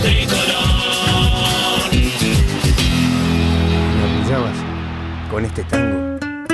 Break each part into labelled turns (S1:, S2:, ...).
S1: Me pillabas con este tango.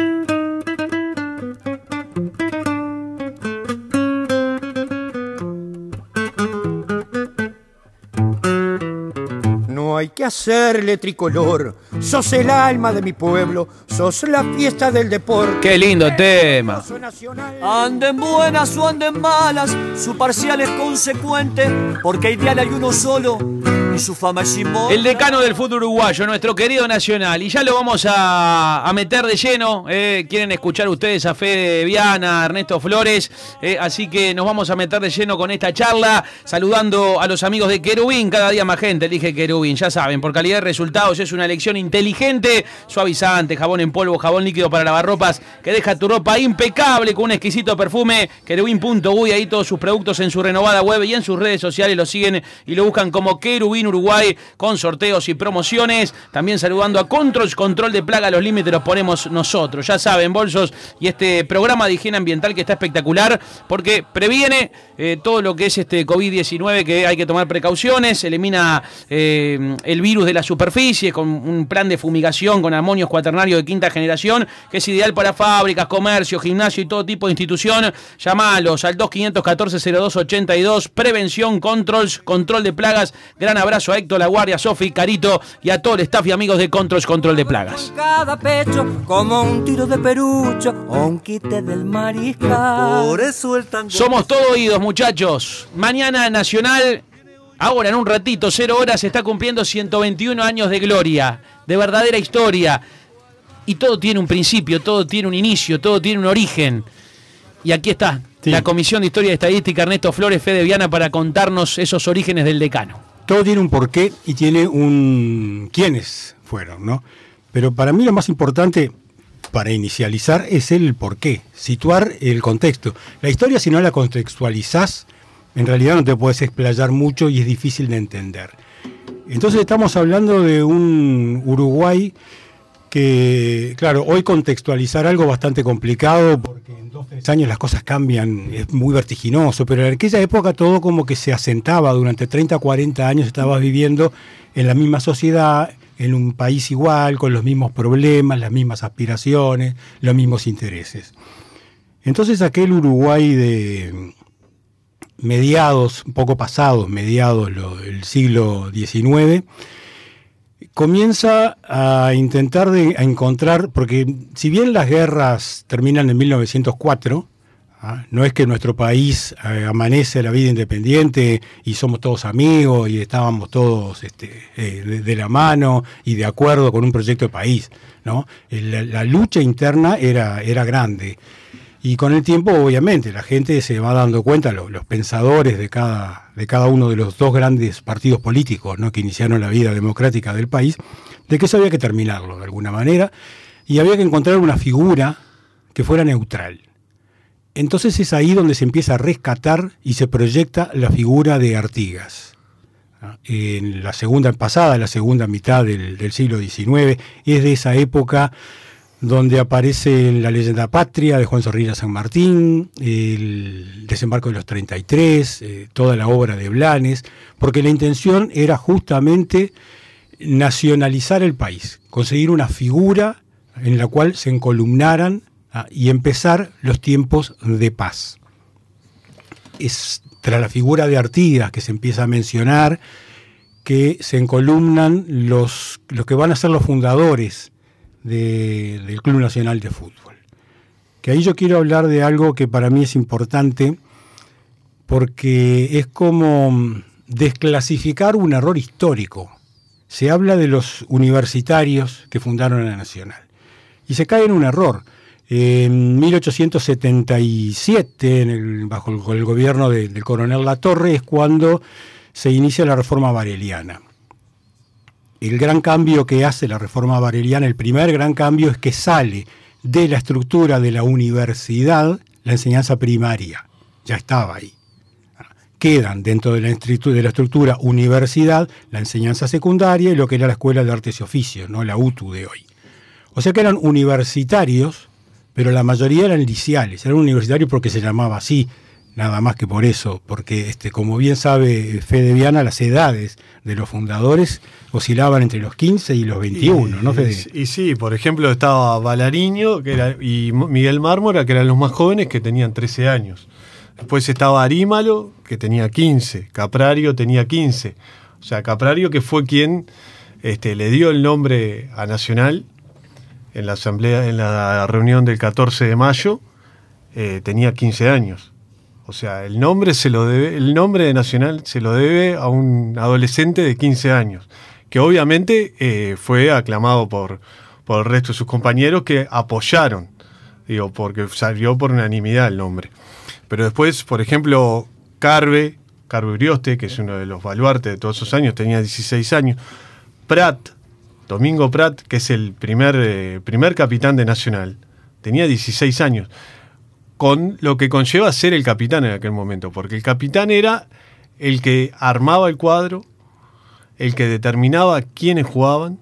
S1: No hay que hacerle tricolor, sos el alma de mi pueblo, sos la fiesta del deporte.
S2: ¡Qué lindo tema!
S3: Anden buenas o anden malas, su parcial es consecuente, porque ideal hay uno solo y su fama es inmortal.
S2: El decano del fútbol uruguayo, nuestro querido Nacional, y ya lo vamos a meter de lleno. Quieren escuchar ustedes a Fede Viana, a Ernesto Flores, así que nos vamos a meter de lleno con esta charla, saludando a los amigos de Querubín. Cada día más gente elige Querubín, ya saben, por calidad de resultados es una elección inteligente, suavizante, jabón en polvo, jabón líquido para lavarropas que deja tu ropa impecable con un exquisito perfume. Querubín.uy, ahí todos sus productos en su renovada web y en sus redes sociales lo siguen y lo buscan como Querubín Uruguay, con sorteos y promociones. También saludando a Control de Plaga, los límites los ponemos nosotros, ya saben, bolsos, y este programa de higiene ambiental que está espectacular porque previene todo lo que es este COVID-19, que hay que tomar precauciones, elimina el virus de la superficie con un plan de fumigación con amonios cuaternarios de quinta generación, que es ideal para fábricas, comercio, gimnasio y todo tipo de institución. Llamalos al 2514-0282, prevención, control de plagas. Gran abrazo a Héctor La Guardia, Sofi, Carito y a todo el staff y amigos de Control de Plagas.
S3: Cada pecho como un tiro de perucho o un quite del mariscal. Por eso el tango.
S2: Somos todo oídos, muchachos. Mañana Nacional, ahora en un ratito, 0 horas, está cumpliendo 121 años de gloria, de verdadera historia. Y todo tiene un principio, todo tiene un inicio, todo tiene un origen. Y aquí está, sí, la Comisión de Historia y Estadística, Ernesto Flores, Fede Viana, para contarnos esos orígenes del decano.
S1: Todo tiene un porqué y tiene un quiénes fueron, ¿no? Pero para mí lo más importante para inicializar es el porqué, situar el contexto. La historia, si no la contextualizás, en realidad no te puedes explayar mucho y es difícil de entender. Entonces estamos hablando de un Uruguay que, claro, hoy contextualizar algo bastante complicado porque en 2-3 años las cosas cambian, es muy vertiginoso, pero en aquella época todo como que se asentaba, durante 30-40 años estabas viviendo en la misma sociedad, en un país igual, con los mismos problemas, las mismas aspiraciones, los mismos intereses. Entonces aquel Uruguay de mediados, un poco pasados, mediados del siglo XIX, comienza a intentar a encontrar, porque si bien las guerras terminan en 1904, no es que nuestro país amanece la vida independiente y somos todos amigos y estábamos todos de la mano y de acuerdo con un proyecto de país, ¿no? La lucha interna era grande. Y con el tiempo, obviamente, la gente se va dando cuenta, los pensadores de cada uno de los dos grandes partidos políticos, ¿no?, que iniciaron la vida democrática del país, de que eso había que terminarlo de alguna manera y había que encontrar una figura que fuera neutral. Entonces es ahí donde se empieza a rescatar y se proyecta la figura de Artigas. En la segunda mitad del siglo XIX, es de esa época donde aparece la leyenda patria de Juan Zorrilla San Martín, el desembarco de los 33, toda la obra de Blanes, porque la intención era justamente nacionalizar el país, conseguir una figura en la cual se encolumnaran y empezar los tiempos de paz. Es tras la figura de Artigas que se empieza a mencionar que se encolumnan los que van a ser los fundadores del Club Nacional de Fútbol. Que ahí yo quiero hablar de algo que para mí es importante porque es como desclasificar un error histórico. Se habla de los universitarios que fundaron la Nacional y se cae en un error. En 1877, bajo el gobierno del coronel Latorre, es cuando se inicia la reforma vareliana. El gran cambio que hace la reforma vareliana, el primer gran cambio, es que sale de la estructura de la universidad la enseñanza primaria. Ya estaba ahí. Quedan dentro de la estructura universidad la enseñanza secundaria y lo que era la Escuela de Artes y Oficios, ¿no?, la UTU de hoy. O sea que eran universitarios, pero la mayoría eran liceales. Eran universitarios porque se llamaba así. nada más que por eso, porque como bien sabe Fede Viana, las edades de los fundadores oscilaban entre los 15 y los 21, ¿no, Fede?
S4: Y sí, por ejemplo, estaba Balariño y Miguel Mármora, que eran los más jóvenes, que tenían 13 años. Después estaba Arímalo, que tenía 15. Caprario tenía 15. O sea, Caprario, que fue quien le dio el nombre a Nacional en la asamblea, en la reunión del 14 de mayo, tenía 15 años. O sea, el nombre de Nacional se lo debe a un adolescente de 15 años, que obviamente fue aclamado por el resto de sus compañeros, que apoyaron, porque salió por unanimidad el nombre. Pero después, por ejemplo, Carve Urioste, que es uno de los baluartes de todos esos años, tenía 16 años. Domingo Prat, que es el primer capitán de Nacional, tenía 16 años. Con lo que conlleva ser el capitán en aquel momento, porque el capitán era el que armaba el cuadro, el que determinaba quiénes jugaban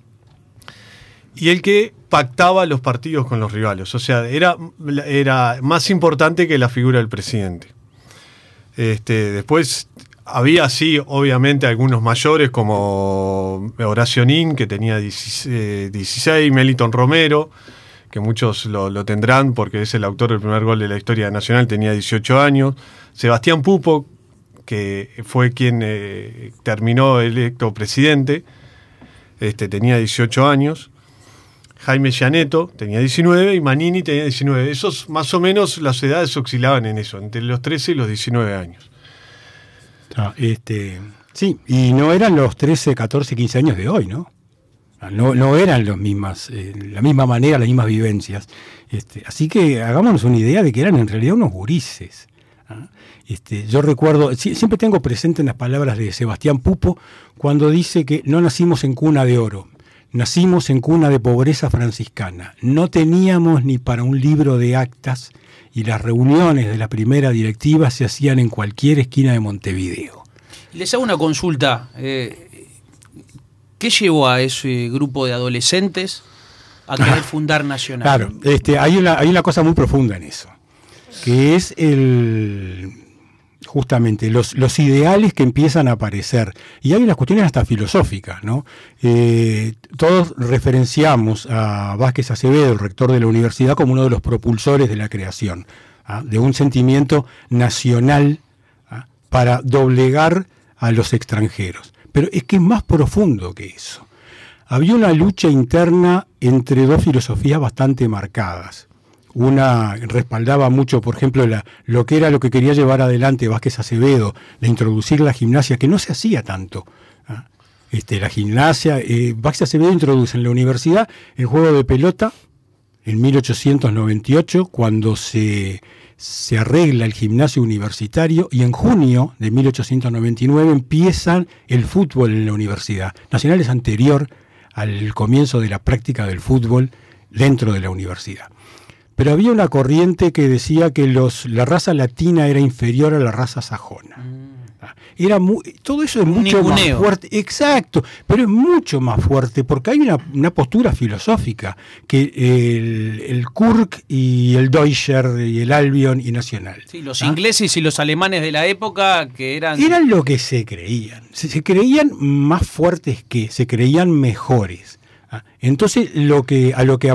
S4: y el que pactaba los partidos con los rivales. O sea, era más importante que la figura del presidente. Después había, sí, obviamente, algunos mayores como Horacio Nin, que tenía 16, Meliton Romero, que muchos lo tendrán porque es el autor del primer gol de la historia nacional, tenía 18 años. Sebastián Pupo, que fue quien terminó electo presidente, tenía 18 años. Jaime Gianetto tenía 19 y Manini tenía 19. Esos, más o menos, las edades oscilaban en eso, entre los 13 y los 19 años.
S1: Sí, y no eran los 13, 14, 15 años de hoy, ¿no? No eran la misma manera, las mismas vivencias. Así que hagámonos una idea de que eran en realidad unos gurises. Yo recuerdo, siempre tengo presente en las palabras de Sebastián Pupo, cuando dice que no nacimos en cuna de oro, nacimos en cuna de pobreza franciscana. No teníamos ni para un libro de actas y las reuniones de la primera directiva se hacían en cualquier esquina de Montevideo.
S2: Les hago una consulta. ¿Qué llevó a ese grupo de adolescentes a querer fundar Nacional?
S1: Claro, hay una cosa muy profunda en eso, que es justamente los ideales que empiezan a aparecer. Y hay unas cuestiones hasta filosóficas, ¿no? Todos referenciamos a Vázquez Acevedo, el rector de la universidad, como uno de los propulsores de la creación, de un sentimiento nacional para doblegar a los extranjeros. Pero es que es más profundo que eso. Había una lucha interna entre dos filosofías bastante marcadas. Una respaldaba mucho, por ejemplo, lo que quería llevar adelante Vázquez Acevedo, de introducir la gimnasia, que no se hacía tanto. La gimnasia, Vázquez Acevedo introduce en la universidad el juego de pelota en 1898, cuando se arregla el gimnasio universitario, y en junio de 1899 empieza el fútbol en la universidad. Nacional es anterior al comienzo de la práctica del fútbol dentro de la universidad. Pero había una corriente que decía que la raza latina era inferior a la raza sajona. Todo eso es mucho más fuerte, exacto, pero es mucho más fuerte porque hay una postura filosófica que el Kurk y el Deutscher y el Albion y Nacional.
S2: Sí, los ingleses y los alemanes de la época que eran
S1: lo que se creían. Se creían más fuertes se creían mejores. Entonces a lo que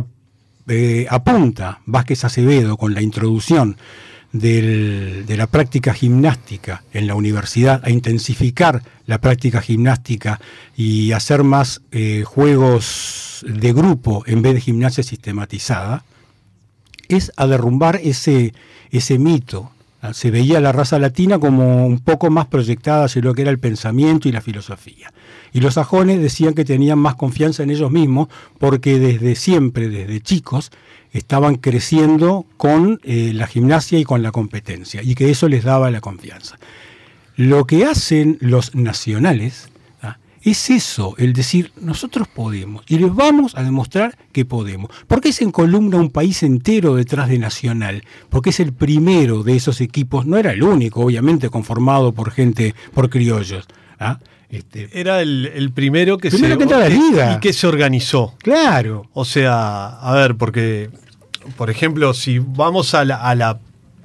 S1: apunta Vázquez Acevedo con la introducción de la práctica gimnástica en la universidad, a intensificar la práctica gimnástica y hacer más juegos de grupo en vez de gimnasia sistematizada, es a derrumbar ese mito. Se veía la raza latina como un poco más proyectada hacia lo que era el pensamiento y la filosofía. Y los sajones decían que tenían más confianza en ellos mismos porque desde siempre, desde chicos, estaban creciendo con la gimnasia y con la competencia, y que eso les daba la confianza. Lo que hacen los nacionales es eso, el decir, nosotros podemos, y les vamos a demostrar que podemos. ¿Por qué se encolumna un país entero detrás de Nacional? Porque es el primero de esos equipos, no era el único, obviamente, conformado por criollos.
S4: Era el primero que
S1: entró a la liga.
S4: Y que se organizó.
S1: Claro.
S4: O sea, a ver, porque, por ejemplo, si vamos a la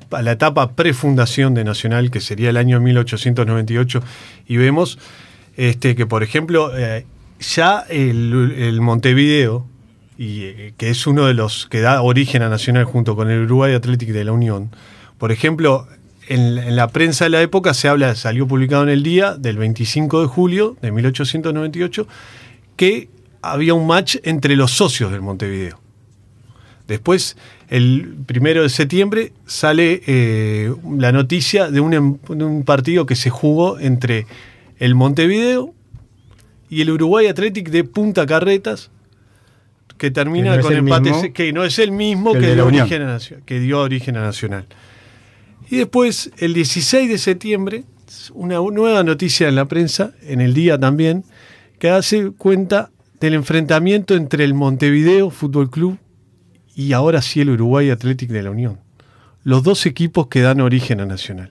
S4: a la etapa prefundación de Nacional, que sería el año 1898, y vemos que, por ejemplo, ya el Montevideo, que es uno de los que da origen a Nacional junto con el Uruguay Athletic de la Unión, por ejemplo, en la prensa de la época salió publicado en el día del 25 de julio de 1898 que había un match entre los socios del Montevideo. Después, el 1 de septiembre, sale la noticia de un partido que se jugó entre el Montevideo y el Uruguay Athletic de Punta Carretas, que termina con empate, que no es el mismo que dio origen a Nacional. Y después, el 16 de septiembre, una nueva noticia en la prensa, en el día también, que hace cuenta del enfrentamiento entre el Montevideo Fútbol Club y ahora sí el Uruguay Athletic de la Unión. Los dos equipos que dan origen a Nacional.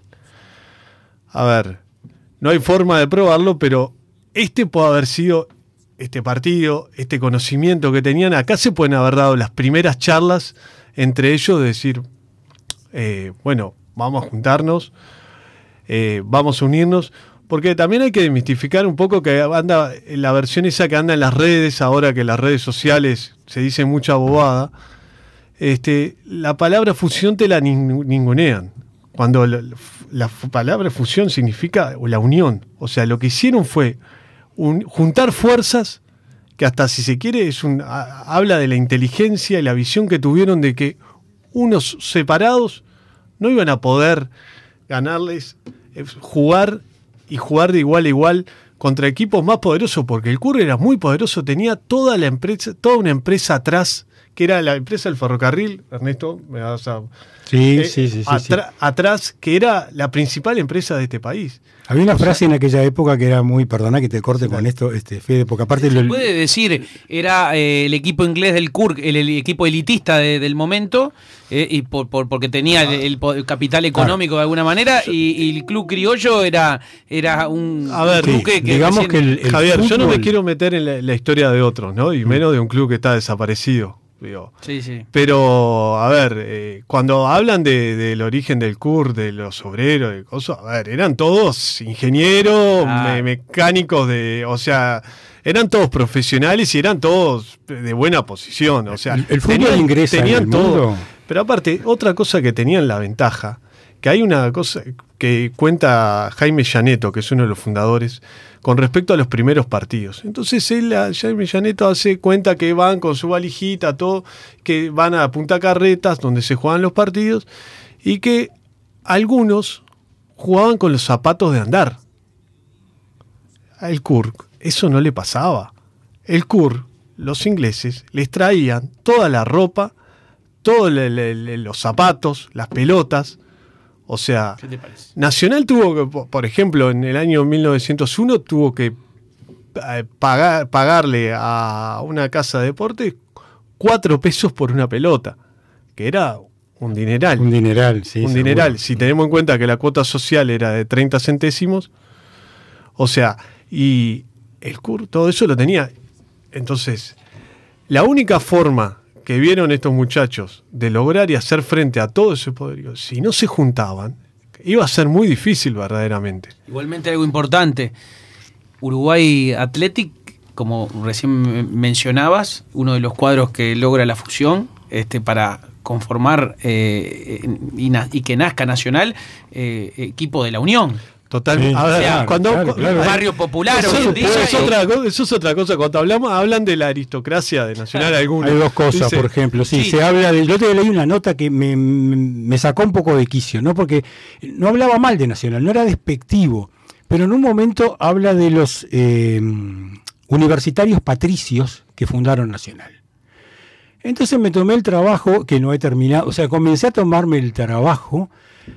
S4: A ver, no hay forma de probarlo, pero puede haber sido este partido, este conocimiento que tenían. Acá se pueden haber dado las primeras charlas entre ellos, de decir, bueno, vamos a juntarnos, vamos a unirnos, porque también hay que desmistificar un poco que anda la versión esa que anda en las redes, ahora que las redes sociales se dice mucha bobada. La palabra fusión te la ningunean, cuando la palabra fusión significa la unión. O sea, lo que hicieron fue juntar fuerzas, que hasta, si se quiere, habla de la inteligencia y la visión que tuvieron de que unos separados no iban a poder ganarles, jugar de igual a igual contra equipos más poderosos, porque el CUR era muy poderoso, tenía toda una empresa atrás, que era la empresa del ferrocarril. Ernesto, me vas a...
S1: Sí.
S4: Atrás, que era la principal empresa de este país.
S1: Había una frase en aquella época que era muy, perdona que te corte con esto, Fede, porque aparte...
S2: Se puede decir, era el equipo inglés del CUR, el equipo elitista del momento, y porque tenía el capital económico de alguna manera, y el club criollo era un club que
S1: digamos que el
S4: Javier,
S1: fútbol...
S4: yo no me quiero meter en la historia de otros, ¿no? Y menos de un club que está desaparecido.
S2: Sí.
S4: Pero, a ver, cuando hablan del origen del CUR, de los obreros, de cosas, a ver, eran todos ingenieros, mecánicos, o sea, eran todos profesionales y eran todos de buena posición. O sea,
S1: el fútbol ingresa
S4: tenían
S1: en el
S4: todo.
S1: mundo.
S4: Pero aparte, otra cosa que tenían la ventaja, que hay una cosa que cuenta Jaime Llaneto, que es uno de los fundadores, con respecto a los primeros partidos. Entonces Jaime Llaneto hace cuenta que van con su valijita, todo, que van a Punta Carretas, donde se juegan los partidos, y que algunos jugaban con los zapatos de andar. Al CUR eso no le pasaba. El CUR, los ingleses, les traían toda la ropa, todos los zapatos, las pelotas. O sea,
S2: ¿qué te parece?
S4: Nacional tuvo que, por ejemplo, en el año 1901 tuvo que pagarle a una casa de deportes 4 pesos por una pelota, que era un dineral.
S1: Un dineral, sí.
S4: Un dineral. Si tenemos en cuenta que la cuota social era de 30 centésimos, o sea, y el CUR todo eso lo tenía. Entonces, la única forma que vieron estos muchachos de lograr y hacer frente a todo ese poderío, si no se juntaban, iba a ser muy difícil verdaderamente.
S2: Igualmente, algo importante, Uruguay Athletic, como recién mencionabas, uno de los cuadros que logra la fusión para conformar y que nazca Nacional, equipo de la Unión.
S4: Total.
S1: Sí,
S4: A ver,
S1: claro.
S2: Barrio popular hoy en día.
S4: Eso es otra cosa. Cuando hablan de la aristocracia de Nacional, algunos.
S1: Hay dos cosas, por ejemplo. Sí, se habla de... Yo te leí una nota que me sacó un poco de quicio, ¿no? Porque no hablaba mal de Nacional, no era despectivo, pero en un momento habla de los universitarios patricios que fundaron Nacional. Entonces me tomé el trabajo, que no he terminado, o sea, comencé a tomarme el trabajo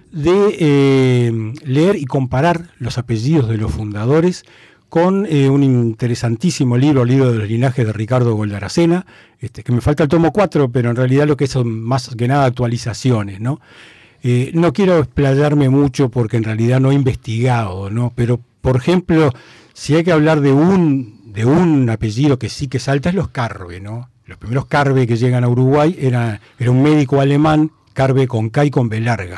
S1: de leer y comparar los apellidos de los fundadores con un interesantísimo libro de los linajes de Ricardo Goldaracena, que me falta el tomo 4, pero en realidad lo que son más que nada actualizaciones, ¿no? No quiero explayarme mucho porque en realidad no he investigado, ¿no? Pero, por ejemplo, si hay que hablar de un apellido que sí que salta, es los Carve, ¿no? Los primeros Carve que llegan a Uruguay era un médico alemán, Carve con K y con B larga,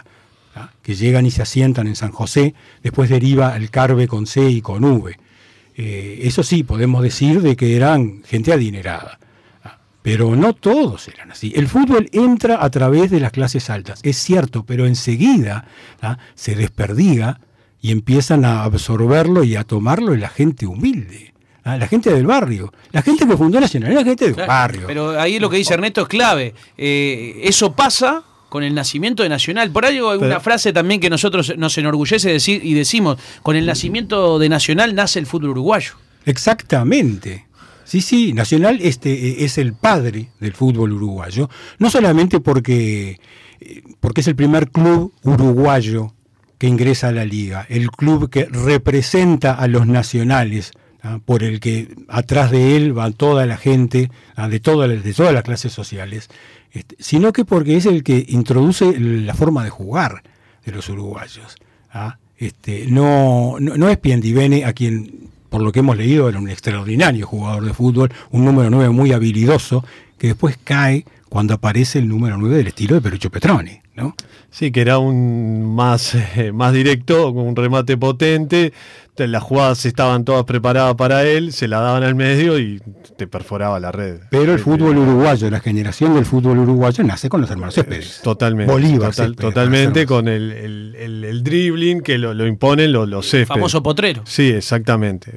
S1: que llegan y se asientan en San José, después deriva el Carve con C y con V. Eso sí, podemos decir de que eran gente adinerada. Pero no todos eran así. El fútbol entra a través de las clases altas, es cierto, pero enseguida se desperdiga y empiezan a absorberlo y a tomarlo la gente humilde, la gente del barrio. La gente que fundó Nacional era gente del barrio.
S2: Pero ahí lo que dice Ernesto es clave. Eso pasa con el nacimiento de Nacional. Por algo hay una frase también que nosotros nos enorgullece decir y decimos, con el nacimiento de Nacional nace el fútbol uruguayo.
S1: Exactamente. Sí, Nacional es el padre del fútbol uruguayo, no solamente porque es el primer club uruguayo que ingresa a la liga, el club que representa a los nacionales, por el que atrás de él va toda la gente de todas las clases sociales, sino que porque es el que introduce la forma de jugar de los uruguayos. No es Piendivene, a quien, por lo que hemos leído, era un extraordinario jugador de fútbol, un número 9 muy habilidoso, que después cae cuando aparece el número 9 del estilo de Perucho Petrone, ¿no?
S4: Sí, que era un más directo, con un remate potente. Las jugadas estaban todas preparadas para él, se la daban al medio y te perforaba la red.
S1: Pero el fútbol uruguayo, la generación del fútbol uruguayo nace con los hermanos Céspedes.
S4: Totalmente.
S1: Bolívar,
S4: totalmente, con el dribbling que lo imponen los Céspedes.
S2: Famoso potrero.
S4: Sí, exactamente.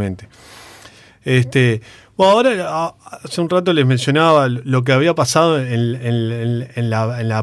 S4: Bueno, ahora, hace un rato les mencionaba lo que había pasado en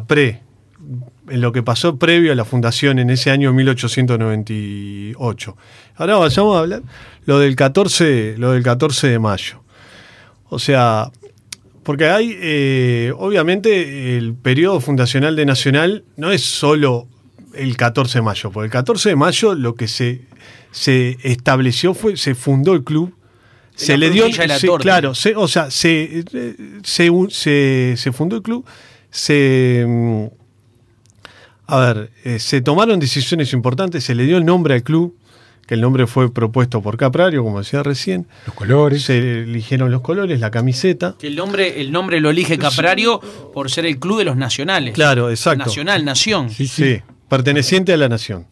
S4: lo que pasó previo a la fundación en ese año 1898. Ahora vayamos a hablar lo del 14 de mayo. O sea, porque hay, obviamente, el periodo fundacional de Nacional no es solo el 14 de mayo, porque el 14 de mayo lo que se estableció se fundó el club. Se le dio, claro, se fundó el club, se tomaron decisiones importantes, se le dio el nombre al club, que el nombre fue propuesto por Caprario, como decía recién.
S1: Los colores.
S4: Se eligieron los colores, la camiseta.
S2: Que el nombre lo elige Caprario por ser el club de los nacionales.
S4: Claro, exacto.
S2: Nacional, nación.
S4: Sí, perteneciente a la nación.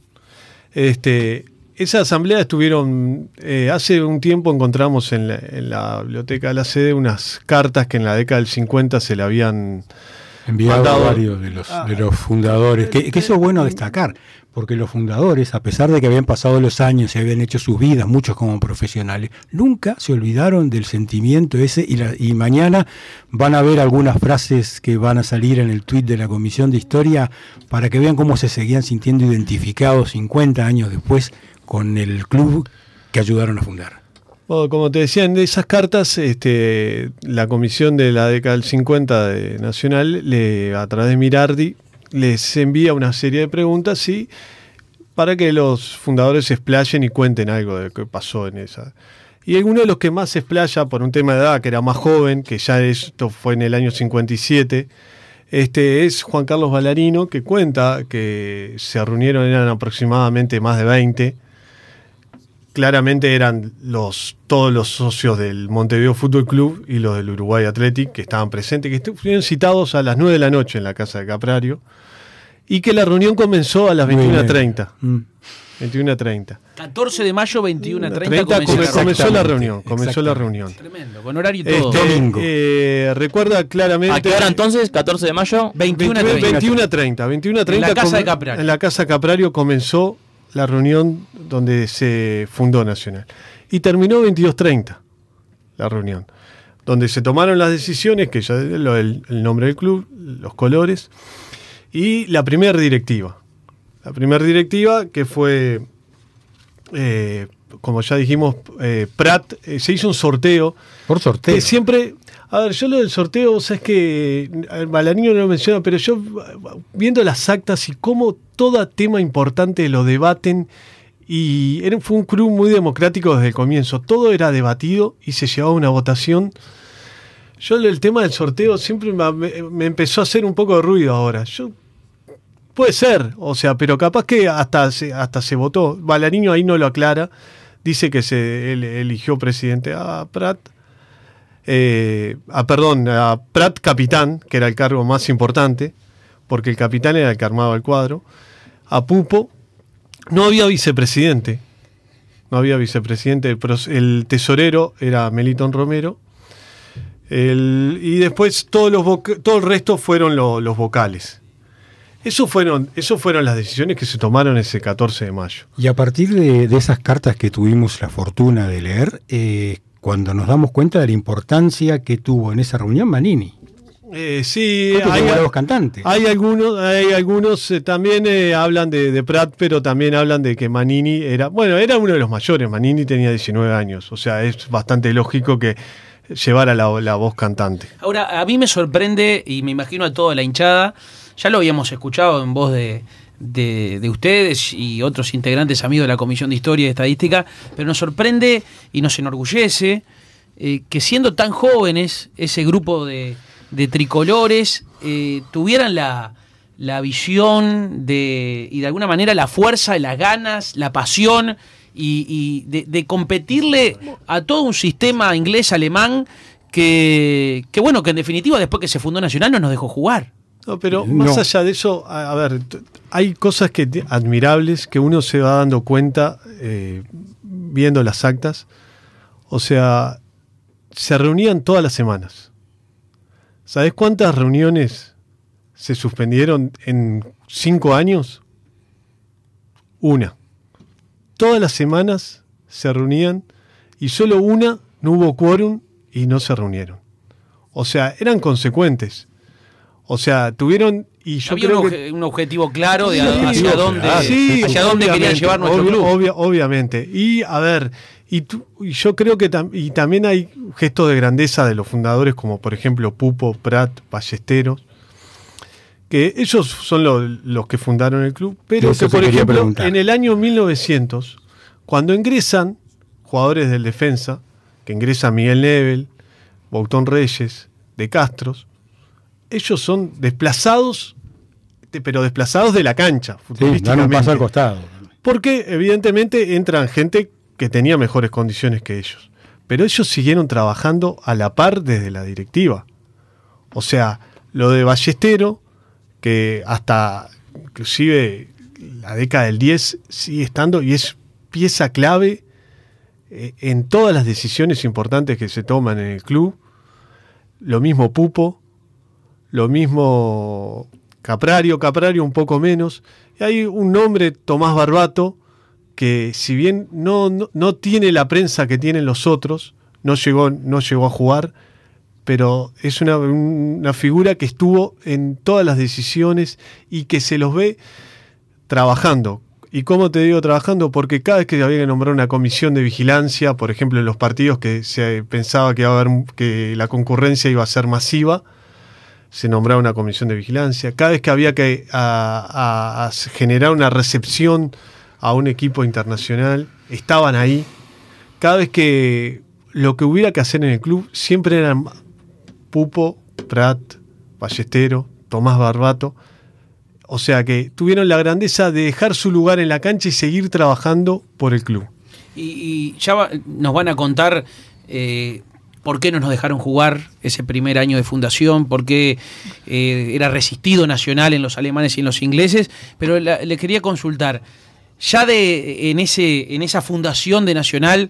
S4: Esa asamblea estuvieron, hace un tiempo encontramos en la biblioteca de la sede unas cartas que en la década del 50 se le habían
S1: enviado a varios de los fundadores, que eso es bueno destacar, porque los fundadores, a pesar de que habían pasado los años y habían hecho sus vidas, muchos como profesionales, nunca se olvidaron del sentimiento ese, y mañana van a ver algunas frases que van a salir en el tuit de la Comisión de Historia para que vean cómo se seguían sintiendo identificados 50 años después con el club que ayudaron a fundar.
S4: Bueno, como te decía, en esas cartas, la comisión de la década del 50 de Nacional, a través de Mirardi, les envía una serie de preguntas para que los fundadores se explayen y cuenten algo de lo que pasó en esa. Y uno de los que más se explaya, por un tema de edad, que era más joven, que ya esto fue en el año 57, es Juan Carlos Ballarino, que cuenta que se reunieron, eran aproximadamente más de 20. Claramente eran todos los socios del Montevideo Fútbol Club y los del Uruguay Athletic que estaban presentes, que estuvieron citados a las 9 de la noche en la casa de Caprario, y que la reunión comenzó a las 21:30. 21:30.
S2: 14 de mayo, 21:30
S4: comenzó la reunión.
S2: Tremendo, con horario y todo.
S4: Recuerda claramente.
S5: ¿A qué hora entonces? 14 de mayo.
S4: 21:30.
S2: En la casa de Caprario.
S4: En la casa de Caprario comenzó la reunión donde se fundó Nacional. Y terminó 22:30 la reunión, donde se tomaron las decisiones, que ya el nombre del club, los colores, y la primera directiva. La primera directiva que fue, como ya dijimos, Prat, se hizo un sorteo.
S1: Por sorteo.
S4: Que siempre... A ver, yo lo del sorteo, vos sabés que Ballarino no lo menciona, pero yo viendo las actas y cómo todo tema importante lo debaten, y fue un club muy democrático desde el comienzo, todo era debatido y se llevaba a una votación. Yo el tema del sorteo siempre me empezó a hacer un poco de ruido ahora. Puede ser, o sea, pero capaz que hasta se votó. Ballarino ahí no lo aclara, dice que él eligió presidente a Prat. A Prat capitán, que era el cargo más importante, porque el capitán era el que armaba el cuadro. a Pupo. No había vicepresidente. El tesorero era Melitón Romero. Y después todo el resto fueron los vocales. Eso fueron las decisiones que se tomaron ese 14 de mayo.
S1: Y a partir de esas cartas que tuvimos la fortuna de leer, cuando nos damos cuenta de la importancia que tuvo en esa reunión Manini.
S4: Sí,
S1: hay
S4: algunos también hablan de Prat, pero también hablan de que Manini era uno de los mayores. Manini tenía 19 años, o sea, es bastante lógico que llevara la voz cantante.
S2: Ahora, a mí me sorprende, y me imagino a toda la hinchada, ya lo habíamos escuchado en voz de ustedes y otros integrantes amigos de la Comisión de Historia y Estadística, pero nos sorprende y nos enorgullece que siendo tan jóvenes ese grupo de tricolores tuvieran la visión y de alguna manera la fuerza, las ganas, la pasión y de competirle a todo un sistema inglés-alemán que bueno, que en definitiva después que se fundó Nacional no nos dejó jugar.
S4: No, pero más allá de eso, a ver, hay cosas admirables que uno se va dando cuenta viendo las actas. O sea, se reunían todas las semanas. ¿Sabés cuántas reuniones se suspendieron en 5 años? Una. Todas las semanas se reunían y solo una no hubo quórum y no se reunieron. O sea, eran consecuentes. O sea, tuvieron... Y yo
S2: había
S4: creo
S2: un objetivo claro de
S4: sí,
S2: hacia dónde querían llevar nuestro club.
S4: Obviamente. Y a ver, y yo creo que también hay gestos de grandeza de los fundadores, como por ejemplo Pupo, Prat, Ballesteros, que ellos son los que fundaron el club, pero que por ejemplo en el año 1900, cuando ingresan jugadores del defensa, que ingresa Miguel Nebel, Bautón Reyes, De Castros, ellos son desplazados, pero desplazados de la cancha,
S1: futbolísticamente. Dan un paso al costado.
S4: Porque evidentemente entran gente que tenía mejores condiciones que ellos. Pero ellos siguieron trabajando a la par desde la directiva. O sea, lo de Ballestero, que hasta inclusive la década del 10 sigue estando y es pieza clave en todas las decisiones importantes que se toman en el club. Lo mismo Pupo, lo mismo Caprario un poco menos. Y hay un nombre, Tomás Barbato, que si bien no tiene la prensa que tienen los otros, no llegó a jugar, pero es una figura que estuvo en todas las decisiones y que se los ve trabajando. ¿Y cómo te digo trabajando? Porque cada vez que había que nombrar una comisión de vigilancia, por ejemplo en los partidos que se pensaba que la concurrencia iba a ser masiva, se nombraba una comisión de vigilancia. Cada vez que había que a generar una recepción a un equipo internacional, estaban ahí. Cada vez que lo que hubiera que hacer en el club, siempre eran Pupo, Prat, Ballestero, Tomás Barbato. O sea que tuvieron la grandeza de dejar su lugar en la cancha y seguir trabajando por el club.
S2: Y ya nos van a contar por qué no nos dejaron jugar ese primer año de fundación, por qué era resistido Nacional en los alemanes y en los ingleses, pero le quería consultar, ya en esa fundación de Nacional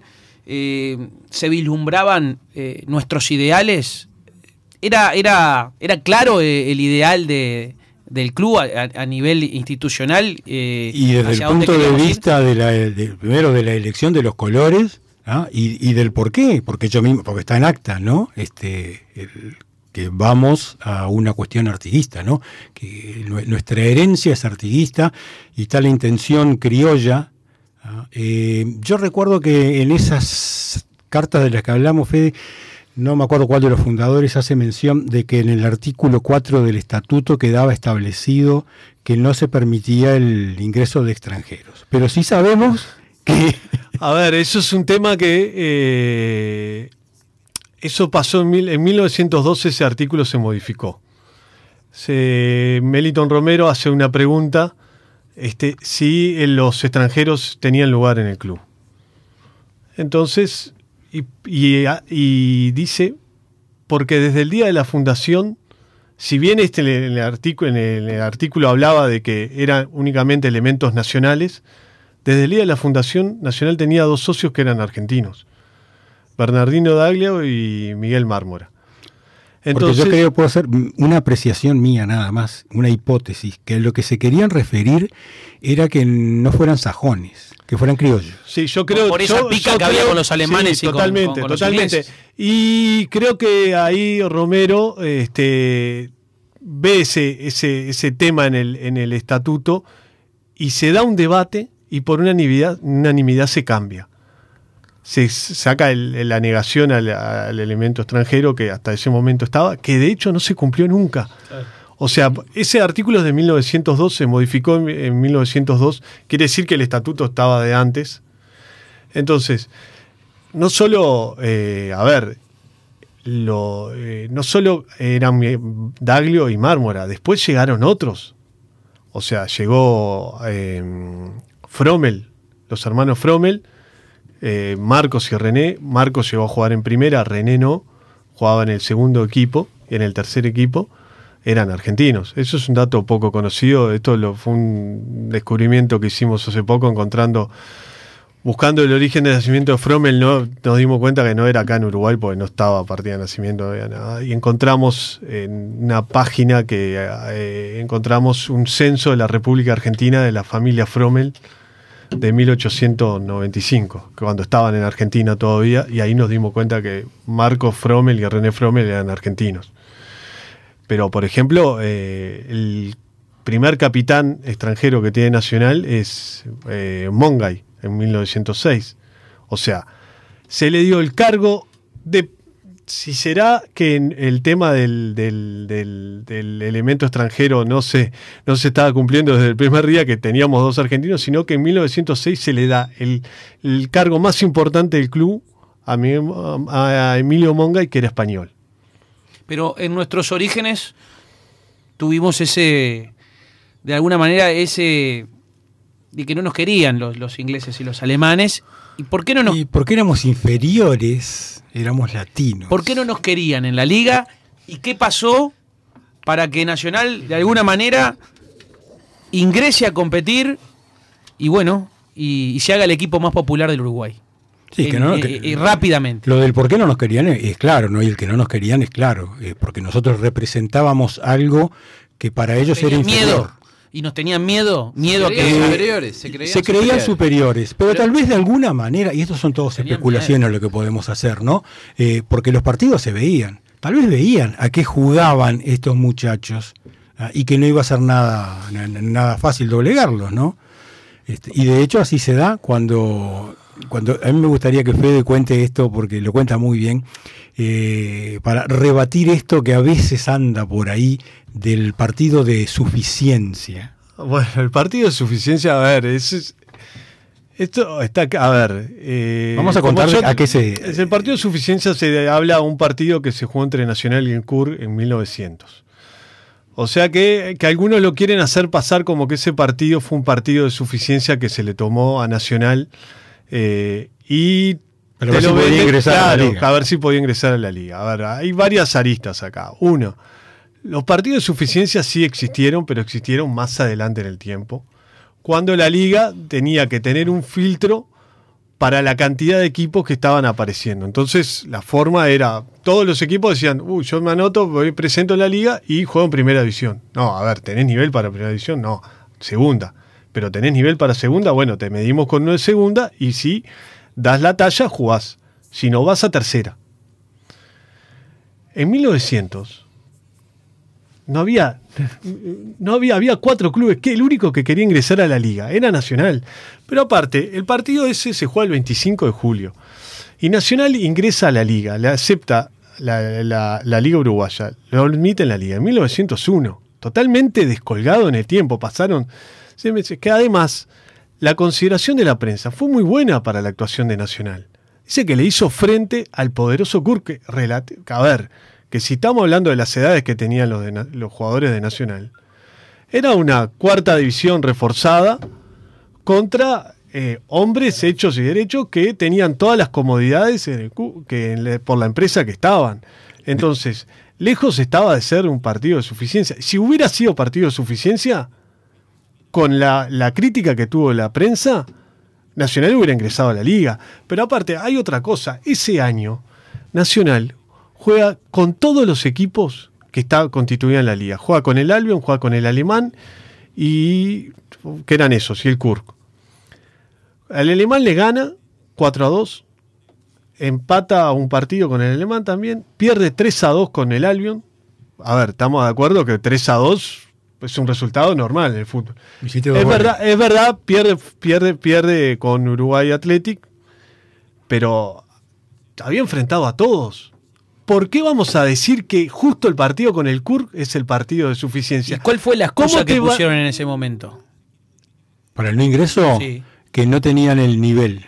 S2: se vislumbraban nuestros ideales. Era claro el ideal del club a nivel institucional.
S1: Y desde el punto de vista primero de la elección de los colores, ¿ah? y del por qué, porque está en acta, ¿no? Que vamos a una cuestión artiguista, ¿no? Que nuestra herencia es artiguista y está la intención criolla. ¿Ah? Yo recuerdo que en esas cartas de las que hablamos, Fede, no me acuerdo cuál de los fundadores hace mención de que en el artículo 4 del estatuto quedaba establecido que no se permitía el ingreso de extranjeros. Pero sí sabemos que...
S4: A ver, eso es un tema que... eso pasó en 1912, ese artículo se modificó. Melitón Romero hace una pregunta si los extranjeros tenían lugar en el club. Entonces... Y dice, porque desde el día de la fundación si bien en el artículo hablaba de que eran únicamente elementos nacionales, desde el día de la Fundación Nacional tenía 2 socios que eran argentinos, Bernardino Daglio y Miguel Mármora.
S1: Entonces, porque yo creo que puedo hacer una apreciación mía nada más, una hipótesis, que lo que se querían referir era que no fueran sajones, que fueran criollos.
S4: Sí, yo creo
S2: por esa pica que había con los alemanes, sí, y
S4: totalmente,
S2: con los
S4: totalmente.
S2: ingleses.
S4: Y creo que ahí Romero ve ese tema en el estatuto y se da un debate y por unanimidad se cambia. Se saca la negación al elemento extranjero que hasta ese momento estaba, que de hecho no se cumplió nunca. O sea, ese artículo es de 1902, se modificó en 1902, quiere decir que el estatuto estaba de antes. Entonces, no solo, no solo eran Daglio y Mármora, después llegaron otros. O sea, llegó Frommel, los hermanos Frommel, Marcos y René. Marcos llegó a jugar en primera, René no, jugaba en el segundo equipo y en el tercer equipo eran argentinos. Eso es un dato poco conocido. Esto fue un descubrimiento que hicimos hace poco buscando el origen del nacimiento de Frommel. Nos dimos cuenta que no era acá en Uruguay porque no estaba partida de nacimiento, no había nada. Y encontramos en una página encontramos un censo de la República Argentina de la familia Frommel de 1895, cuando estaban en Argentina todavía, y ahí nos dimos cuenta que Marcos Frommel y René Frommel eran argentinos. Pero, por ejemplo, el primer capitán extranjero que tiene Nacional es Mongay, en 1906. O sea, se le dio el cargo de... Si será que en el tema del elemento extranjero no se estaba cumpliendo desde el primer día que teníamos 2 argentinos, sino que en 1906 se le da el cargo más importante del club a Emilio Mongay, que era español.
S2: Pero en nuestros orígenes tuvimos de alguna manera de que no nos querían los ingleses y los alemanes. ¿Y por qué no nos...
S1: Y porque éramos inferiores, éramos latinos.
S2: ¿Por qué no nos querían en la liga? ¿Y qué pasó para que Nacional de alguna manera ingrese a competir y bueno, y se haga el equipo más popular del Uruguay?
S1: Sí,
S2: rápidamente.
S1: Lo del por qué no nos querían es claro, ¿no? Y el que no nos querían es claro, porque nosotros representábamos algo que para ellos era inferior.
S2: Miedo. Y nos tenían miedo a que...
S5: superiores,
S1: se creían superiores, pero tal vez de alguna manera, y esto son todas especulaciones lo que podemos hacer, ¿no? Porque los partidos se veían, tal vez veían a qué jugaban estos muchachos, y que no iba a ser nada fácil doblegarlos, ¿no? Y de hecho así se da cuando a mí me gustaría que Fede cuente esto, porque lo cuenta muy bien, para rebatir esto que a veces anda por ahí del partido de suficiencia.
S4: Bueno, el partido de suficiencia, a ver, esto está acá, a ver.
S1: Vamos a contar a qué se...
S4: El partido de suficiencia se habla de un partido que se jugó entre Nacional y el CUR en 1900. O sea que algunos lo quieren hacer pasar como que ese partido fue un partido de suficiencia que se le tomó a Nacional y...
S1: Pero a ver si podía ingresar a la liga.
S4: A ver si podía ingresar a la liga. A ver, hay varias aristas acá. Uno, los partidos de suficiencia sí existieron, pero existieron más adelante en el tiempo, cuando la liga tenía que tener un filtro para la cantidad de equipos que estaban apareciendo. Entonces, la forma era, todos los equipos decían, yo me anoto, presento en la liga y juego en primera división. No, a ver, ¿tenés nivel para primera división? No, segunda. Pero ¿tenés nivel para segunda? Bueno, te medimos con uno de segunda y si das la talla, jugás. Si no, vas a tercera. En 1900 había 4 clubes que el único que quería ingresar a la liga era Nacional. Pero aparte, el partido ese se juega el 25 de julio. Y Nacional ingresa a la liga, le acepta la liga uruguaya, lo admite en la liga en 1901. Totalmente descolgado en el tiempo. Pasaron 6 meses. Que además, la consideración de la prensa fue muy buena para la actuación de Nacional. Dice que le hizo frente al poderoso CUR, a ver, que si estamos hablando de las edades que tenían los jugadores de Nacional, era una 4ª división reforzada contra hombres hechos y derechos que tenían todas las comodidades por la empresa que estaban. Entonces, lejos estaba de ser un partido de suficiencia. Si hubiera sido partido de suficiencia, con la crítica que tuvo la prensa, Nacional hubiera ingresado a la liga. Pero aparte, hay otra cosa. Ese año, Nacional juega con todos los equipos que constituían la liga. Juega con el Albion, juega con el Alemán, y que eran esos, y el Kurk. Al Alemán le gana 4-2, empata un partido con el Alemán también, pierde 3-2 con el Albion. A ver, estamos de acuerdo que 3-2 es un resultado normal en el fútbol. Es verdad, pierde con Uruguay Athletic, pero había enfrentado a todos. ¿Por qué vamos a decir que justo el partido con el Kurk es el partido de suficiencia?
S2: ¿Y cuál fue la excusa que pusieron en ese momento?
S1: ¿Para el no ingreso?
S2: Sí.
S1: Que no tenían el nivel.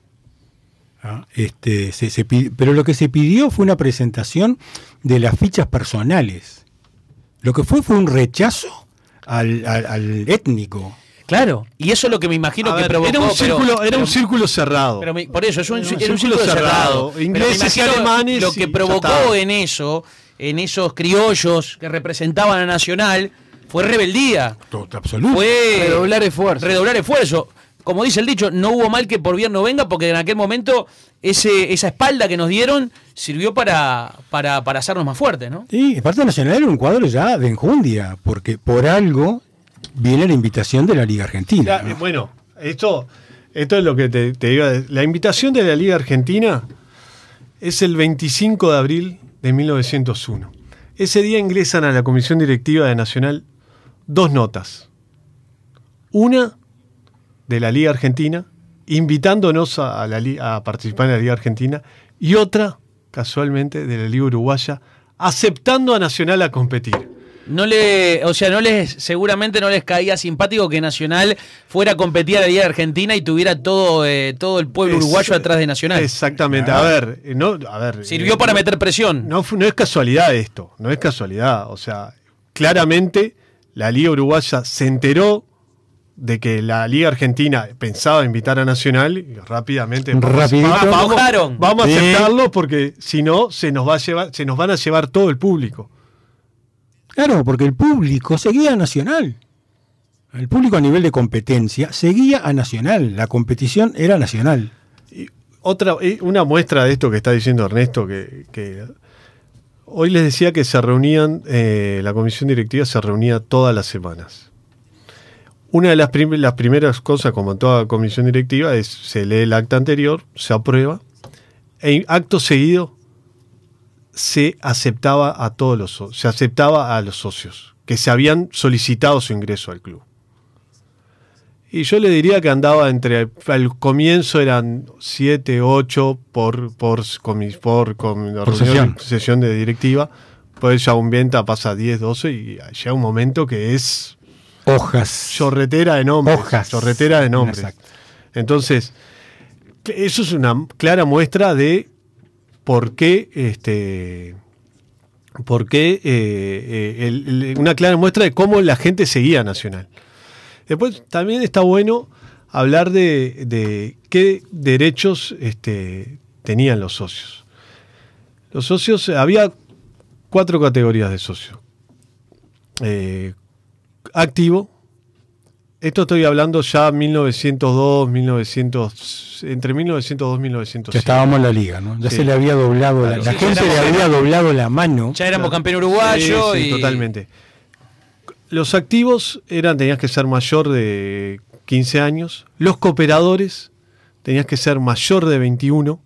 S1: Pero lo que se pidió fue una presentación de las fichas personales. Lo que fue un rechazo al étnico.
S2: Claro, y eso es lo que me imagino que provocó.
S4: Era un círculo cerrado.
S2: Pero por eso, era un círculo cerrado.
S4: Ingleses y alemanes.
S2: Lo que provocó en esos criollos que representaban a Nacional, fue rebeldía.
S1: Absoluto.
S2: Fue
S5: redoblar esfuerzo.
S2: Como dice el dicho, no hubo mal que por bien no venga, porque en aquel momento esa espalda que nos dieron sirvió para hacernos más fuertes, ¿no?
S1: Sí, el Partido Nacional era un cuadro ya de enjundia, porque por algo viene la invitación de la Liga Argentina. ¿No?
S4: Bueno, esto es lo que te digo. La invitación de la Liga Argentina es el 25 de abril de 1901. Ese día ingresan a la Comisión Directiva de Nacional 2 notas. Una de la Liga Argentina, invitándonos a participar en la Liga Argentina, y otra, casualmente, de la Liga Uruguaya, aceptando a Nacional a competir.
S2: Seguramente no les caía simpático que Nacional fuera a competir a la Liga Argentina y tuviera todo el pueblo uruguayo atrás de Nacional.
S4: Exactamente.
S2: Sirvió para meter presión.
S4: No es casualidad esto, no es casualidad. O sea, claramente la Liga Uruguaya se enteró de que la Liga Argentina pensaba invitar a Nacional y rápidamente vamos a aceptarlo, porque si no se nos van a llevar todo el público.
S1: Claro, porque el público seguía a Nacional. El público a nivel de competencia seguía a Nacional. La competición era nacional.
S4: Y una muestra de esto que está diciendo Ernesto, que hoy les decía que se reunían, la comisión directiva se reunía todas las semanas. Una de las primeras cosas, como en toda comisión directiva, es se lee el acta anterior, se aprueba, e acto seguido se aceptaba a los socios que se habían solicitado su ingreso al club. Y yo le diría que andaba al comienzo eran 7, 8 por sesión de directiva, pues ya un venta pasa 10, 12 y llega un momento que es
S1: hojas.
S4: Chorretera de nombres.
S1: Exacto.
S4: Entonces, eso es una clara muestra de una clara muestra de cómo la gente seguía a Nacional. Después también está bueno hablar de qué derechos tenían los socios. Los socios, había 4 categorías de socios. Activo, esto estoy hablando ya entre 1902 y 1905.
S1: Ya estábamos en la liga, ¿no? Ya se le había doblado, claro, la gente le había doblado la mano.
S2: Ya éramos campeón uruguayo.
S4: Sí, totalmente. Los activos tenías que ser mayor de 15 años. Los cooperadores tenías que ser mayor de 21.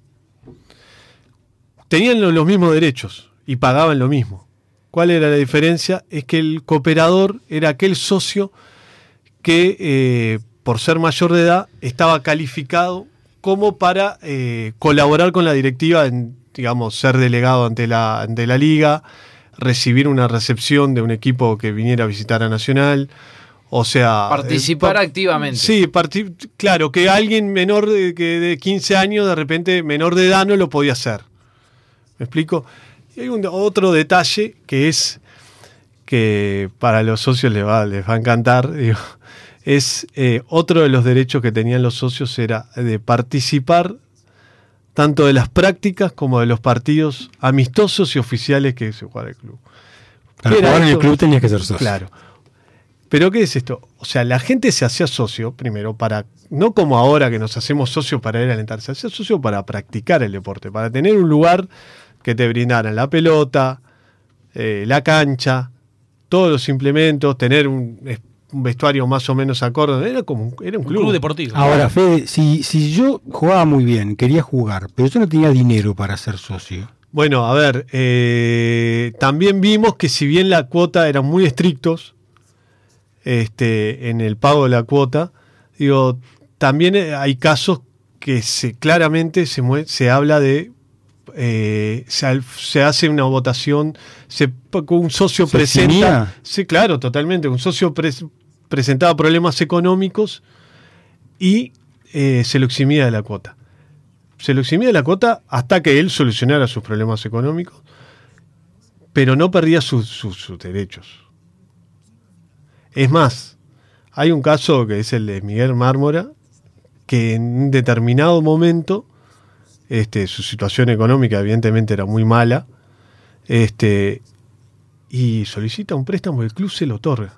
S4: Tenían los mismos derechos y pagaban lo mismo. ¿Cuál era la diferencia? Es que el cooperador era aquel socio que, por ser mayor de edad, estaba calificado como para colaborar con la directiva, ser delegado ante la liga, recibir una recepción de un equipo que viniera a visitar a Nacional, o sea...
S5: Participar activamente.
S4: Sí, claro, que alguien menor de 15 años, de repente menor de edad, no lo podía hacer. ¿Me explico? Y hay otro detalle que es que para los socios les va a encantar, es otro de los derechos que tenían los socios era de participar tanto de las prácticas como de los partidos amistosos y oficiales que se juega el club.
S1: Para jugar en el club tenías que ser socio.
S4: Claro. Pero ¿qué es esto? O sea, la gente se hacía socio primero para, no como ahora que nos hacemos socios para ir a alentar, se hacía socio para practicar el deporte, para tener un lugar que te brindaran la pelota, la cancha, todos los implementos, tener un vestuario más o menos acorde. Era un club
S2: deportivo.
S1: Ahora, Fede, si yo jugaba muy bien, quería jugar, pero yo no tenía dinero para ser socio.
S4: Bueno, a ver, también vimos que si bien la cuota eran muy estrictos en el pago de la cuota, digo, también hay casos que claramente se habla de se hace una votación, un socio
S1: ¿Se
S4: presenta,
S1: eximía?
S4: sí, claro, totalmente, un socio presentaba problemas económicos y se lo eximía de la cuota. Se lo eximía de la cuota hasta que él solucionara sus problemas económicos, pero no perdía sus derechos. Es más, hay un caso que es el de Miguel Mármora, que en un determinado momento su situación económica evidentemente era muy mala, y solicita un préstamo, el club se lo otorga.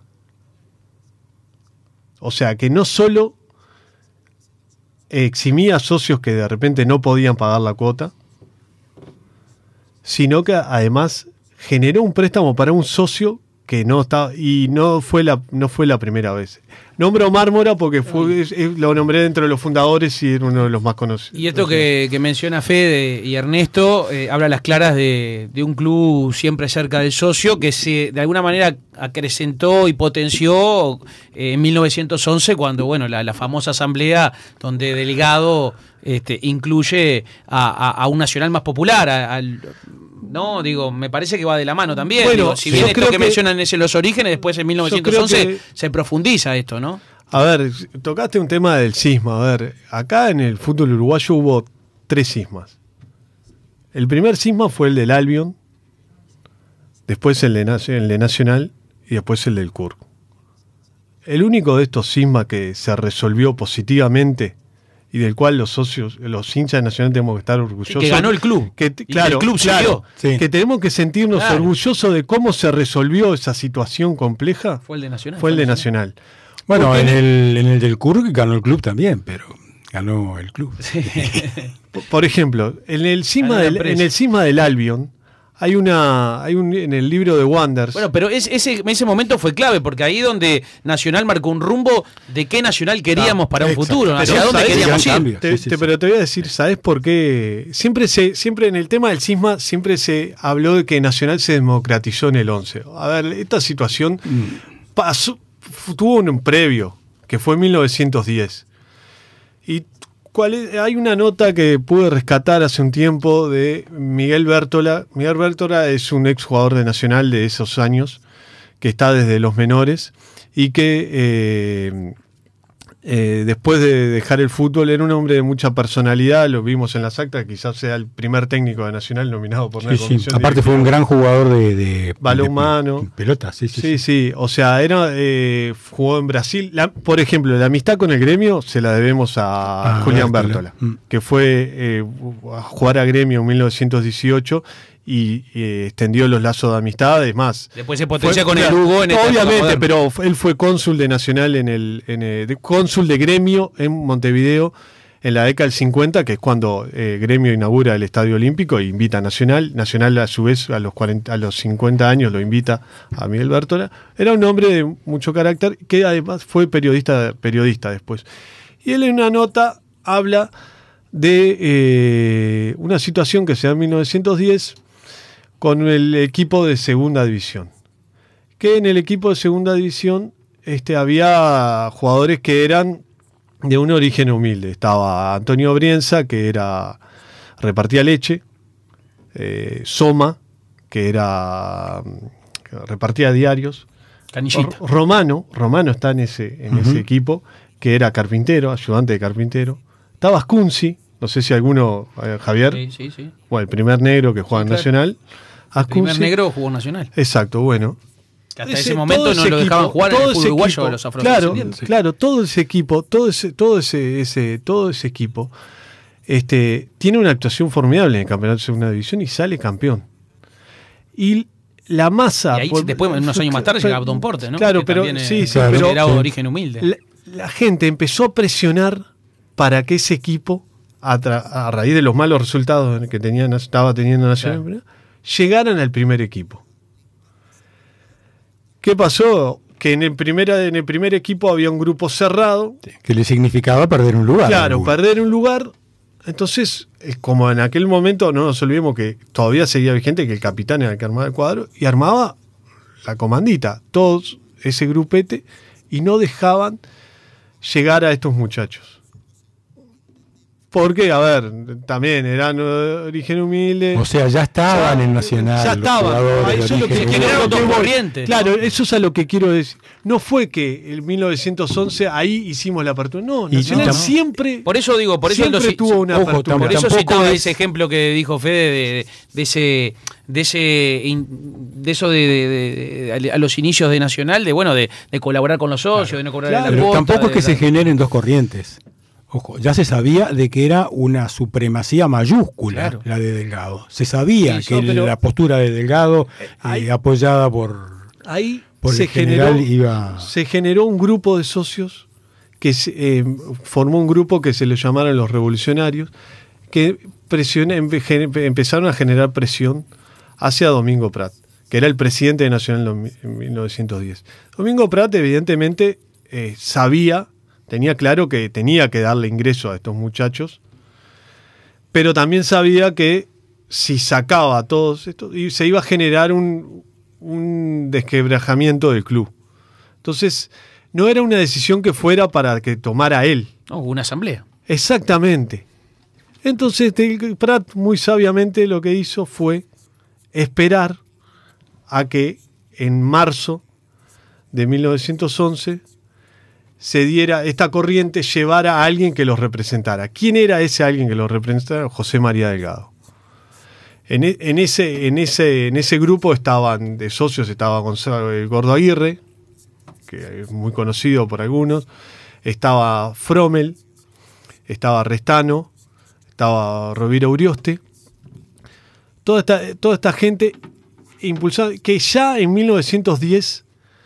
S4: O sea que no solo eximía a socios que de repente no podían pagar la cuota, sino que además generó un préstamo para un socio que no estaba, y no fue la primera vez. Nombro Mármora porque lo nombré dentro de los fundadores y era uno de los más conocidos.
S2: Y esto que menciona Fede y Ernesto habla a las claras de un club siempre cerca del socio que se de alguna manera acrecentó y potenció en 1911 cuando la famosa asamblea donde Delgado incluye a un nacional más popular, no, digo, me parece que va de la mano también.
S4: Bueno,
S2: digo, si bien esto que mencionan es en los orígenes, después en 1911 se profundiza esto, ¿no?
S4: A ver, tocaste un tema del cisma. A ver, acá en el fútbol uruguayo hubo 3 cismas. El primer cisma fue el del Albion, después el de Nacional y después el del CUR. El único de estos cismas que se resolvió positivamente y del cual los socios, los hinchas de Nacional tenemos que estar orgullosos.
S2: Que ganó el club.
S4: Claro,
S2: el club
S4: claro,
S1: sí.
S4: Que tenemos que sentirnos orgullosos de cómo se resolvió esa situación compleja.
S2: Fue el de Nacional.
S4: Fue el de Nacional.
S1: Bueno, en el del CURC ganó el club también, pero ganó el club.
S2: Sí.
S4: Por ejemplo, en el cisma del Albion hay en el libro de Wanderers.
S2: Bueno, pero ese momento fue clave, porque ahí donde Nacional marcó un rumbo de qué Nacional queríamos para un futuro, hacia dónde queríamos ir.
S4: Pero te voy a decir, ¿sabes por qué? Siempre en el tema del cisma, siempre se habló de que Nacional se democratizó en el 11. A ver, esta situación tuvo un previo, que fue en 1910. Y hay una nota que pude rescatar hace un tiempo de Miguel Bértola. Miguel Bértola es un exjugador de Nacional de esos años, que está desde los menores y que después de dejar el fútbol era un hombre de mucha personalidad, lo vimos en las actas, quizás sea el primer técnico de Nacional nominado por una comisión.
S1: Aparte fue un gran jugador de
S4: balonmano,
S1: pelota, sí.
S4: O sea, jugó en Brasil. Por ejemplo, la amistad con el Gremio se la debemos a Julián Bértola, que fue a jugar a Gremio en 1918 y extendió los lazos de amistad. Es más,
S2: después se potencia con el Hugo en
S4: obviamente, pero él fue cónsul de Nacional cónsul de Gremio en Montevideo en la década del 50, que es cuando Gremio inaugura el Estadio Olímpico e invita a Nacional. Nacional a su vez a los 50 años lo invita a Miguel Bértola. Era un hombre de mucho carácter que además fue periodista después. Y él en una nota habla de una situación que se da en 1910 con el equipo de segunda división. Que en el equipo de segunda división había jugadores que eran de un origen humilde. Estaba Antonio Brienza, que repartía leche, Soma, que repartía diarios,
S2: Canillita.
S4: Romano está en ese equipo, que era carpintero, ayudante de carpintero. Estaba Ascunzi, no sé si alguno, Javier.
S2: Sí.
S4: Bueno, el primer negro que juega en Nacional.
S2: El primer negro jugó Nacional.
S4: Exacto, bueno.
S2: Que hasta ese momento no lo dejaban jugar en el fútbol uruguayo a los afrodescendientes.
S4: Claro, todo ese equipo, todo ese equipo tiene una actuación formidable en el campeonato de segunda división y sale campeón. Y la masa...
S2: Y ahí después, unos años más tarde, llega Abdón Porte, ¿no?
S4: Claro,
S2: que
S4: pero
S2: pero era de origen humilde.
S4: La gente empezó a presionar para que ese equipo, a raíz de los malos resultados que estaba teniendo Nacional, llegaran al primer equipo. ¿Qué pasó? Que en el primer equipo había un grupo cerrado.
S1: Que le significaba perder un lugar.
S4: Claro, perder un lugar. Entonces, como en aquel momento, no nos olvidemos que todavía seguía vigente que el capitán era el que armaba el cuadro y armaba la comandita, todos ese grupete, y no dejaban llegar a estos muchachos. Porque, a ver, también eran de origen humilde.
S1: O sea, ya estaban en Nacional.
S4: Ya estaban. Eso es lo que
S2: generaron dos corrientes.
S4: Claro, eso es a lo que quiero decir. No fue que en 1911 ahí hicimos la apertura. No, Nacional siempre.
S2: Por eso digo, por eso
S4: siempre tuvo una apertura.
S2: Por eso citaba ese ejemplo que dijo Fede a los inicios de Nacional, de colaborar con los socios, de no cobrar la
S1: pero
S2: cuota.
S1: Tampoco es que se generen dos corrientes. Ojo, ya se sabía de que era una supremacía mayúscula la de Delgado. Se sabía la postura de Delgado, apoyada por
S4: se generó un grupo de socios que formó un grupo que se le llamaron los revolucionarios, que empezaron a generar presión hacia Domingo Prat, que era el presidente de Nacional en 1910. Domingo Prat evidentemente tenía claro que tenía que darle ingreso a estos muchachos, pero también sabía que si sacaba a todos estos, se iba a generar un desquebrajamiento del club. Entonces, no era una decisión que fuera para que tomara él.
S2: No, una asamblea.
S4: Exactamente. Entonces, Prat muy sabiamente lo que hizo fue esperar a que en marzo de 1911 se diera esta corriente, llevara a alguien que los representara. ¿Quién era ese alguien que los representara? José María Delgado. En ese grupo estaban de socios, estaba Gonzalo el Gordo Aguirre, que es muy conocido por algunos, estaba Frommel, estaba Restano, estaba Rovira Urioste. Toda esta gente impulsada, que ya en 1910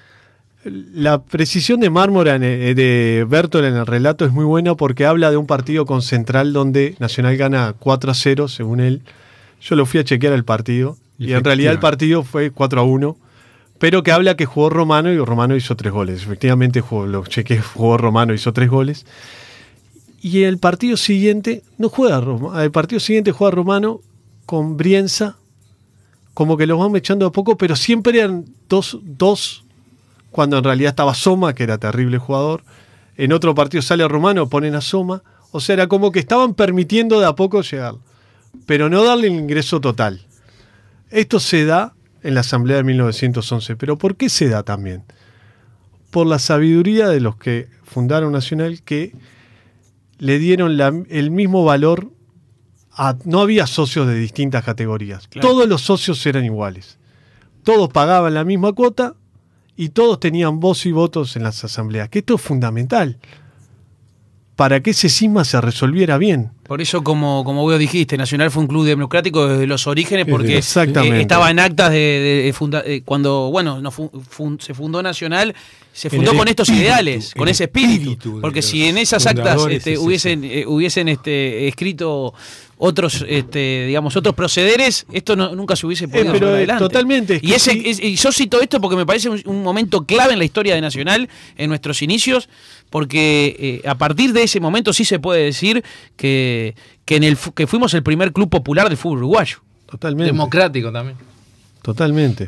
S4: la precisión de Mármora de Bertol en el relato es muy buena porque habla de un partido con Central donde Nacional gana 4-0, según él. Yo lo fui a chequear el partido y en realidad el partido fue 4-1, pero que habla que jugó Romano y Romano hizo 3 goles. Efectivamente jugó Romano, hizo 3 goles. Y el partido siguiente no juega Romano, el partido siguiente juega Romano con Brienza, como que los van echando a poco, pero siempre eran dos, cuando en realidad estaba Soma, que era terrible jugador. En otro partido sale Romano, ponen a Soma. O sea, era como que estaban permitiendo de a poco llegar, pero no darle el ingreso total. Esto se da en la Asamblea de 1911. ¿Pero por qué se da también? Por la sabiduría de los que fundaron Nacional, que le dieron el mismo valor no había socios de distintas categorías. Claro. Todos los socios eran iguales. Todos pagaban la misma cuota y todos tenían voz y votos en las asambleas. Que esto es fundamental para que ese cisma se resolviera bien.
S2: Por eso, como vos dijiste, Nacional fue un club democrático desde los orígenes, porque estaba en actas cuando se fundó Nacional, se fundó con estos ideales, con ese espíritu. Porque si en esas actas hubiesen escrito otros procederes, esto nunca se hubiese podido llevar adelante.
S4: Totalmente.
S2: Y yo cito esto porque me parece un momento clave en la historia de Nacional, en nuestros inicios, porque a partir de ese momento sí se puede decir que fuimos el primer club popular del fútbol uruguayo.
S4: Totalmente.
S5: Democrático también.
S4: Totalmente.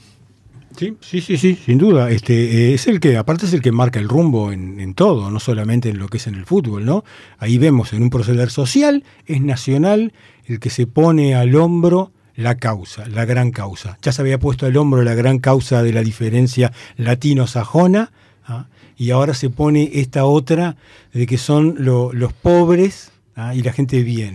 S1: Sí, sin duda. Es el que marca el rumbo en todo, no solamente en lo que es en el fútbol, ¿no? Ahí vemos en un proceder social, es Nacional el que se pone al hombro la causa, la gran causa. Ya se había puesto al hombro la gran causa de la diferencia latino-sajona, ¿ah? Y ahora se pone esta otra de que son los pobres, ¿ah? Y la gente bien.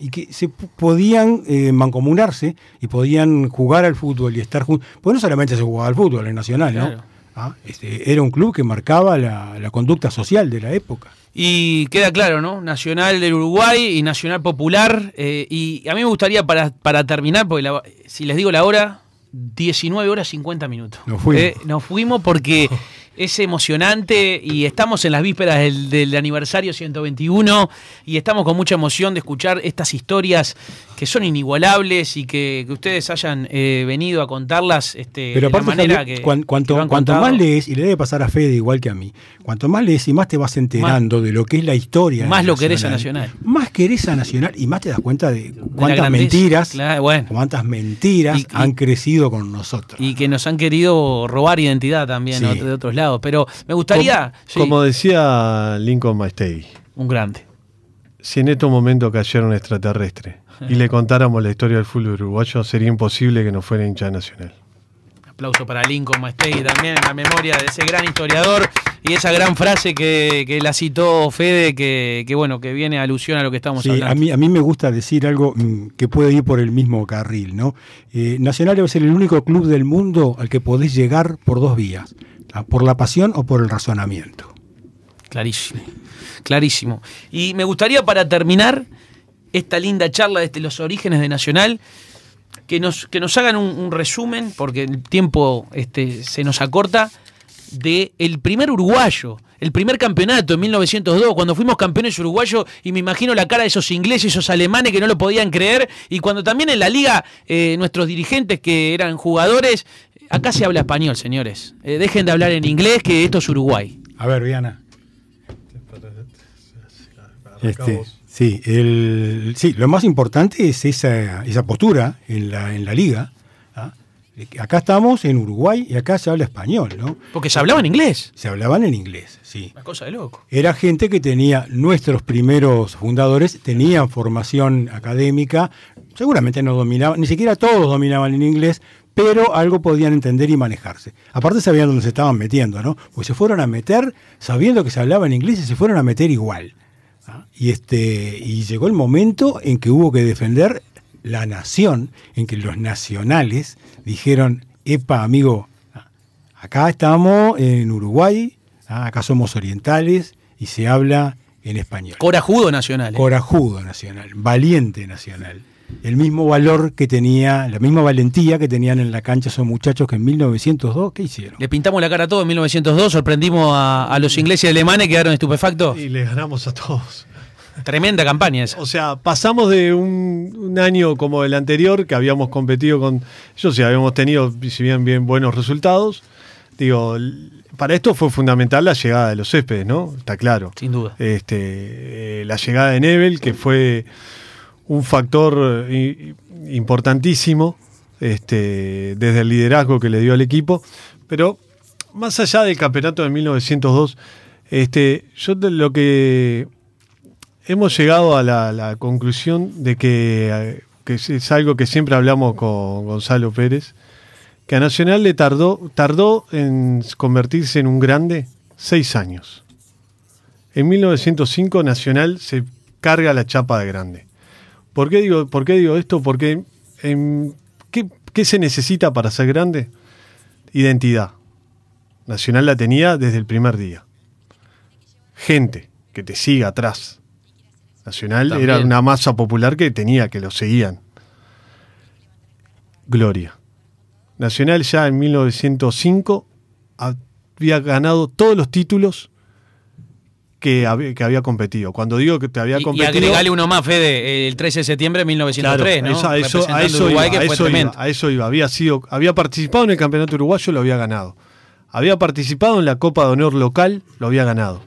S1: y que se podían mancomunarse y podían jugar al fútbol y estar juntos. Pues no solamente se jugaba al fútbol en Nacional, ¿no?
S2: Claro.
S1: Era un club que marcaba la conducta social de la época.
S2: Y queda claro, ¿no? Nacional del Uruguay y Nacional Popular. Y a mí me gustaría, para terminar, porque si les digo la hora, 19 horas 50 minutos. Nos fuimos porque es emocionante y estamos en las vísperas del aniversario 121 y estamos con mucha emoción de escuchar estas historias que son inigualables y que ustedes hayan venido a contarlas
S1: Pero
S2: de la manera
S1: Javier,
S2: que
S1: cuanto más lees, y le debe pasar a Fede igual que a mí, cuanto más lees y más te vas enterando de lo que es la historia.
S2: Más lo querés a Nacional.
S1: Más querés a Nacional y más te das cuenta de cuántas mentiras, cuántas mentiras han crecido con nosotros.
S2: Y que nos han querido robar identidad también de otros lados. Pero me gustaría...
S4: Como decía Lincoln Maestey.
S2: Un grande.
S4: Si en estos momentos cayera un extraterrestre y le contáramos la historia del fútbol uruguayo, sería imposible que no fuera hincha Nacional.
S2: Aplauso para Lincoln Maestey también en la memoria de ese gran historiador y esa gran frase que la citó Fede, que viene a alusión a lo que estamos hablando.
S1: A mí me gusta decir algo que puede ir por el mismo carril, ¿no? Nacional debe ser el único club del mundo al que podés llegar por dos vías, por la pasión o por el razonamiento.
S2: Clarísimo. Y me gustaría, para terminar esta linda charla de los orígenes de Nacional, que nos hagan un resumen, porque el tiempo se nos acorta, de el primer uruguayo, el primer campeonato en 1902, cuando fuimos campeones uruguayos, y me imagino la cara de esos ingleses, esos alemanes que no lo podían creer, y cuando también en la liga nuestros dirigentes que eran jugadores, acá se habla español, señores, dejen de hablar en inglés, que esto es Uruguay.
S1: A ver, Viana. Lo más importante es esa postura en la liga. Acá estamos en Uruguay y acá se habla español, ¿no?
S2: Porque se hablaba en inglés.
S1: Se hablaban en inglés, sí.
S2: Una cosa de loco.
S1: Era gente que tenía, nuestros primeros fundadores tenían formación académica, seguramente no dominaban, ni siquiera todos dominaban en inglés, pero algo podían entender y manejarse. Aparte sabían dónde se estaban metiendo, ¿no? Pues se fueron a meter sabiendo que se hablaba en inglés y se fueron a meter igual. Y llegó el momento en que hubo que defender la nación, en que los nacionales dijeron: epa, amigo, acá estamos en Uruguay, acá somos orientales y se habla en español.
S2: Corajudo Nacional.
S1: Corajudo Nacional, valiente Nacional. El mismo valor que tenía, la misma valentía que tenían en la cancha esos muchachos que en 1902, ¿qué hicieron?
S2: Le pintamos la cara a todos en 1902, sorprendimos a los ingleses y alemanes, quedaron estufactos.
S4: Y les ganamos a todos.
S2: Tremenda campaña esa.
S4: O sea, pasamos de un año como el anterior, que habíamos competido con ellos y habíamos tenido, si bien buenos resultados. Digo, para esto fue fundamental la llegada de los céspedes, ¿no? Está claro.
S2: Sin duda.
S4: La llegada de Nebel, que fue un factor importantísimo desde el liderazgo que le dio al equipo. Pero más allá del campeonato de 1902, yo de lo que hemos llegado a la conclusión de que es algo que siempre hablamos con Gonzalo Pérez, que a Nacional le tardó en convertirse en un grande 6 años. En 1905 Nacional se carga la chapa de grande. ¿Por qué digo esto? Porque ¿qué se necesita para ser grande? Identidad. Nacional la tenía desde el primer día. Gente que te siga atrás. Nacional también era una masa popular que lo seguían. Gloria. Nacional ya en 1905 había ganado todos los títulos que había competido. Cuando digo que te había competido...
S2: Y agregale uno más, Fede, el 13 de septiembre de 1903,
S4: claro,
S2: ¿no?
S4: A eso iba. Había participado en el campeonato uruguayo, lo había ganado. Había participado en la Copa de Honor local, lo había ganado.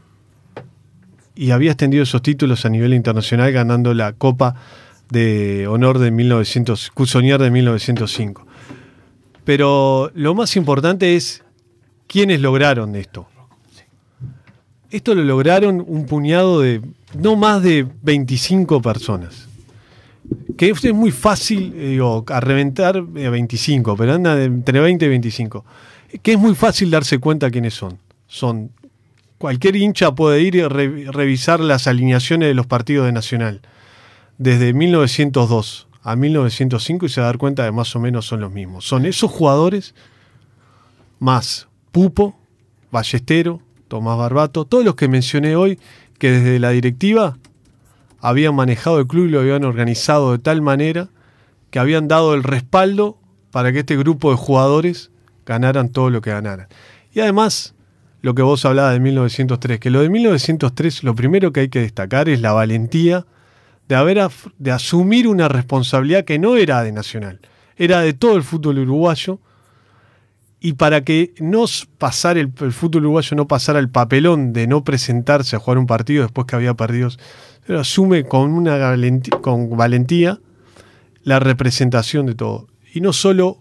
S4: Y había extendido esos títulos a nivel internacional ganando la Copa de Honor de Cusonier de 1905. Pero lo más importante es quiénes lograron esto. Esto lo lograron un puñado de no más de 25 personas. Que es muy fácil, a reventar 25, pero anda entre 20 y 25. Que es muy fácil darse cuenta quiénes son. Cualquier hincha puede ir y revisar las alineaciones de los partidos de Nacional. desde 1902 a 1905 y se va a dar cuenta de más o menos son los mismos. Son esos jugadores más Pupo, Ballestero, Tomás Barbato, todos los que mencioné hoy, que desde la directiva habían manejado el club y lo habían organizado de tal manera que habían dado el respaldo para que este grupo de jugadores ganaran todo lo que ganaran. Y además, lo que vos hablabas de 1903, que lo de 1903, lo primero que hay que destacar es la valentía de asumir una responsabilidad que no era de Nacional, era de todo el fútbol uruguayo, y para que no pasara el fútbol uruguayo no pasara el papelón de no presentarse a jugar un partido después que había perdido, pero asume con valentía la representación de todo. Y no solo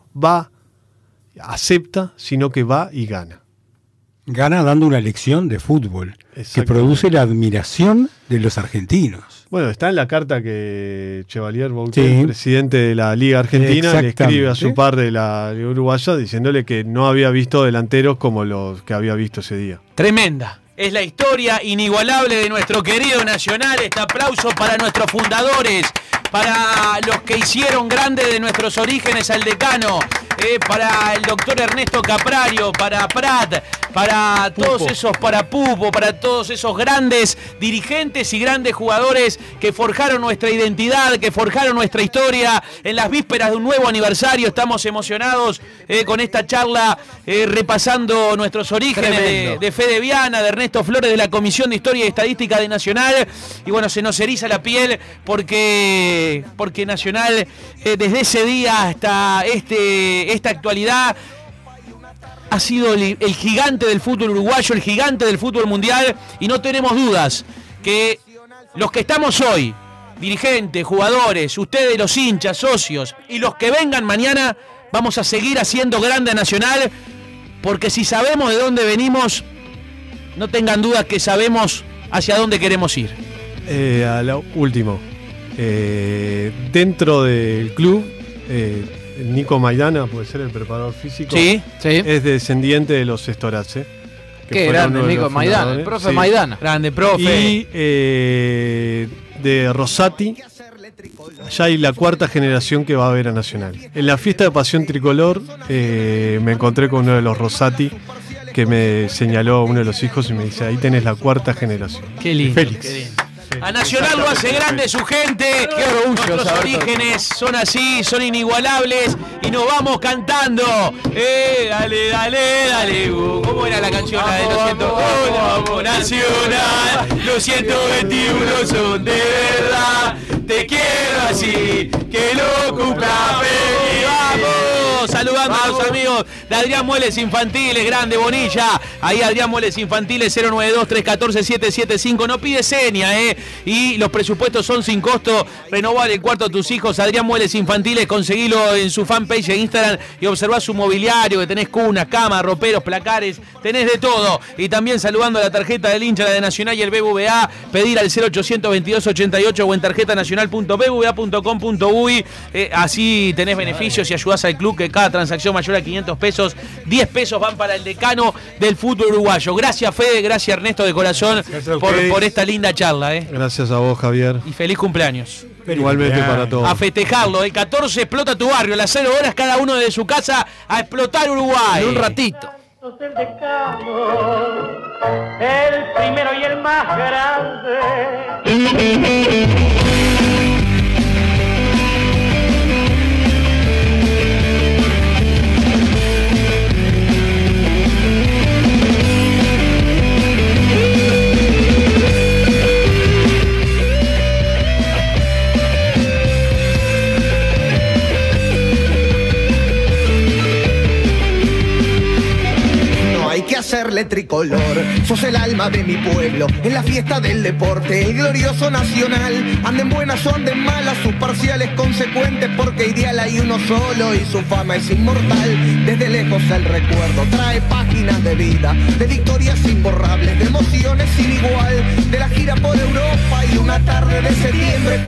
S4: acepta, sino que va y gana.
S1: Gana dando una lección de fútbol que produce la admiración de los argentinos.
S4: Bueno, está en la carta que Chevalier Boutet, presidente de la Liga Argentina, le escribe a su par de la Liga Uruguaya diciéndole que no había visto delanteros como los que había visto ese día.
S2: Tremenda. Es la historia inigualable de nuestro querido Nacional. Este aplauso para nuestros fundadores, para los que hicieron grande de nuestros orígenes al Decano, para el doctor Ernesto Caprario, para Prat, para todos esos, para Pupo, para todos esos grandes dirigentes y grandes jugadores que forjaron nuestra identidad, que forjaron nuestra historia. En las vísperas de un nuevo aniversario estamos emocionados con esta charla, repasando nuestros orígenes de Fede Viana, de Ernesto Flores, de la Comisión de Historia y Estadística de Nacional. Y bueno, se nos eriza la piel porque Nacional, desde ese día hasta esta actualidad, ha sido el gigante del fútbol uruguayo, el gigante del fútbol mundial, y no tenemos dudas que los que estamos hoy, dirigentes, jugadores, ustedes los hinchas, socios, y los que vengan mañana, vamos a seguir haciendo grande a Nacional, porque si sabemos de dónde venimos, no tengan dudas que sabemos hacia dónde queremos ir.
S4: A lo último, dentro del club, Nico Maidana, puede ser el preparador físico, es descendiente de los Estorace.
S5: Qué grande Nico Maidana, el profe Maidana.
S2: Grande profe.
S4: Y de Rosati, ya hay la cuarta generación que va a ver a Nacional. En la fiesta de Pasión Tricolor me encontré con uno de los Rosati que me señaló uno de los hijos y me dice, ahí tenés la cuarta generación.
S2: Qué lindo. Félix. Qué lindo. A Nacional lo hace grande su gente. Qué orgullo. Nuestros orígenes son así, son inigualables. Y nos vamos cantando. Dale, dale, dale. ¿Cómo era la canción? La de los 121? Vamos Nacional. Los 121 son de verdad. Te quiero así, que lo cumpla feliz. ¡Vamos! Saludando a los amigos de Adrián Muebles Infantiles, grande Bonilla. Ahí Adrián Muebles Infantiles, 092-314-775. No pide seña, y los presupuestos son sin costo. Renovar el cuarto a tus hijos. Adrián Muebles Infantiles, conseguilo en su fanpage de Instagram y observá su mobiliario, que tenés cunas, camas, roperos, placares, tenés de todo. Y también saludando a la tarjeta del hincha, la de Nacional y el BBVA, pedir al 0800-2288 o en tarjetanacional.bbva.com.uy. Así tenés beneficios y ayudás al club, que cada transacción mayor a 500 pesos, 10 pesos van para el decano del fútbol uruguayo. Gracias Fede, gracias Ernesto de corazón por esta linda charla.
S4: Gracias a vos, Javier.
S2: Y feliz cumpleaños.
S4: Igualmente para todos.
S2: A festejarlo. El 14 explota tu barrio. A las 0 horas cada uno desde su casa a explotar Uruguay.
S5: En un ratito.
S6: El decano, el primero y el más grande.
S7: Hacerle tricolor, sos el alma de mi pueblo, en la fiesta del deporte, el glorioso Nacional. Anden buenas o anden malas, sus parciales consecuentes, porque ideal hay uno solo y su fama es inmortal. Desde lejos el recuerdo trae páginas de vida, de victorias imborrables, de emociones sin igual, de la gira por Europa y una tarde de septiembre.